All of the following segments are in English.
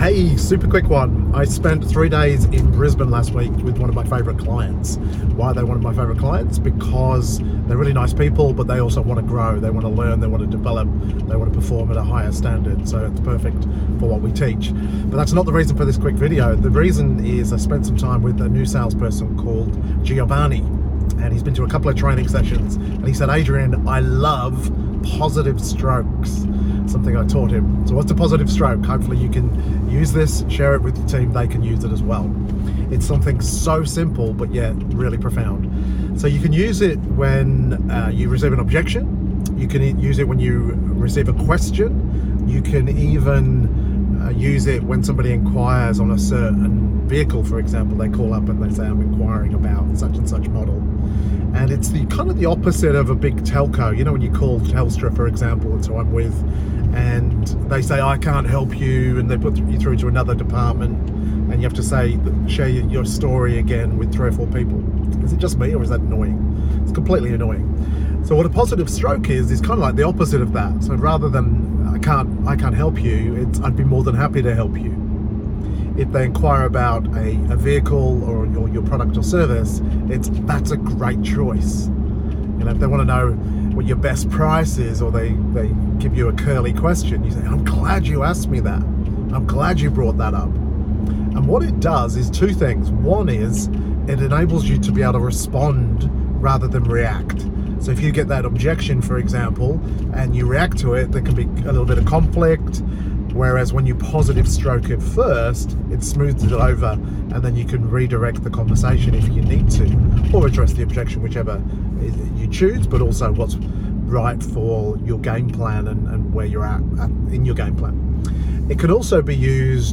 Hey, super quick one. I spent 3 days in Brisbane last week with one of my favourite clients. Why are they one of my favourite clients? Because they're really nice people, but they also want to grow, they want to learn, they want to develop, they want to perform at a higher standard. So it's perfect for what we teach. But that's not the reason for this quick video. The reason is I spent some time with a new salesperson called Giovanni, and he's been to a couple of training sessions, and he said, Adrian, I love positive strokes, something I taught him. So what's a positive stroke? Hopefully you can use this, share it with the team, they can use it as well. It's something so simple, but yet really profound. So you can use it when you receive an objection, you can use it when you receive a question, you can even use it when somebody inquires on a certain vehicle, for example. They call up and they say, I'm inquiring about such and such model. And it's the kind of the opposite of a big telco. You know, when you call Telstra, for example, and so I'm with, and they say, I can't help you, and they put you through to another department, and you have to share your story again with 3 or 4 people. Is it just me, or is that annoying? It's completely annoying. So what a positive stroke is kind of like the opposite of that. So rather than I can't help you, it's I'd be more than happy to help you. If they inquire about a vehicle or your product or service, that's a great choice. You know, if they want to know what your best price is, or they give you a curly question, you say, I'm glad you asked me that. I'm glad you brought that up. And what it does is 2 things. One is it enables you to be able to respond rather than react. So if you get that objection, for example, and you react to it, there can be a little bit of conflict. Whereas when you positive stroke it first, it smooths it over, and then you can redirect the conversation if you need to, or address the objection, whichever you choose, but also what's right for your game plan and where you're at in your game plan. It can also be used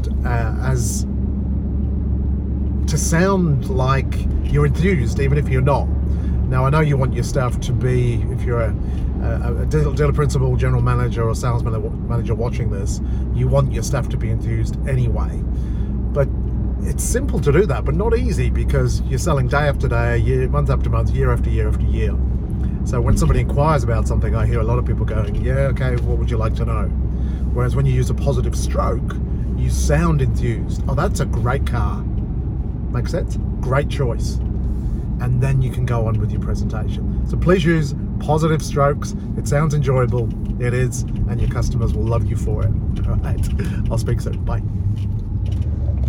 to sound like you're enthused, even if you're not. Now, I know you want your staff to be, if you're a dealer principal, general manager, or sales manager watching this, you want your staff to be enthused anyway. But it's simple to do that, but not easy, because you're selling day after day, month after month, year after year after year. So when somebody inquires about something, I hear a lot of people going, yeah, okay, what would you like to know? Whereas when you use a positive stroke, you sound enthused. Oh, that's a great car. Makes sense? Great choice. And then you can go on with your presentation. So please use positive strokes. It sounds enjoyable. It is, and your customers will love you for it. All right, I'll speak soon. Bye.